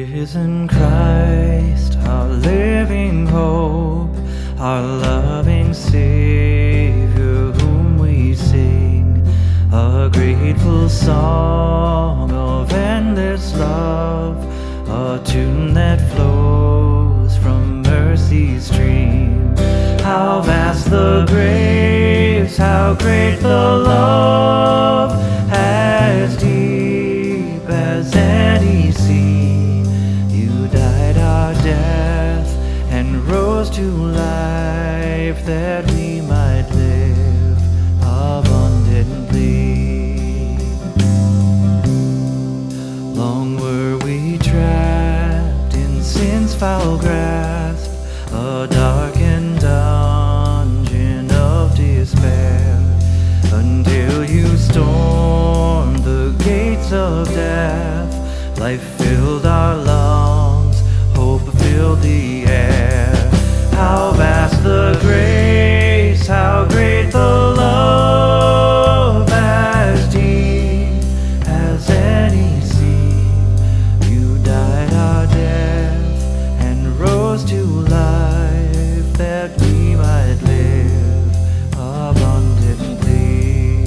risen Christ, our living hope, our loving Savior whom we sing, a grateful song of endless love, a tune that flows from mercy's stream. How vast the grace, how great the love, as deep as any sea. You died our death and rose to life that we might live abundantly. Long were we trapped in sin's foul grasp, a darkened dungeon of despair, until you stormed the gates of death. Life filled our lungs, hope filled the air. How vast the grace, how great the love, as deep as any sea. You died our death and rose to life that we might live abundantly.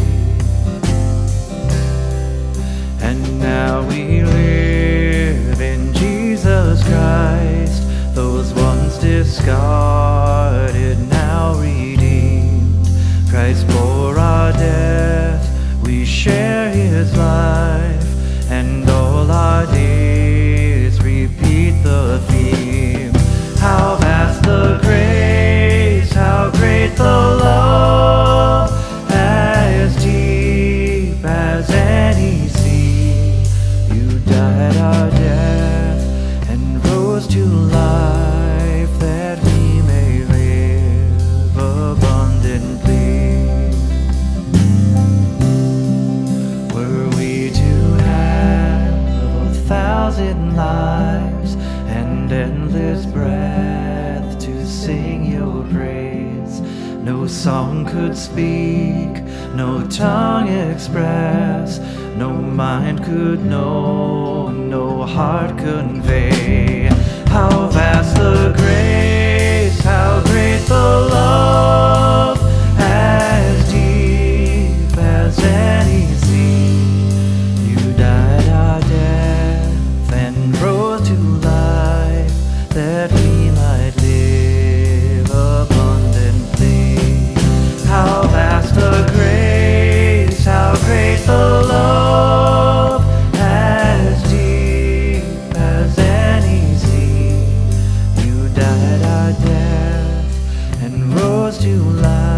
And now we live in Jesus Christ, those once discarded, now redeemed. Christ bore our death, we share his life, and all our days repeat the theme. How vast the grace, how great the love, as deep as any sea. You died our death and rose to life that we may live abundantly. Were we to have 1,000 lives and endless breath to sing your praise, no song could speak, no tongue express, no mind could know, no heart convey. How vast the grace, how great the love, as deep as any sea. You died our death and rose to life that we might live abundantly. How vast the grace, how great the love, as deep as any sea. You died our death and rose to life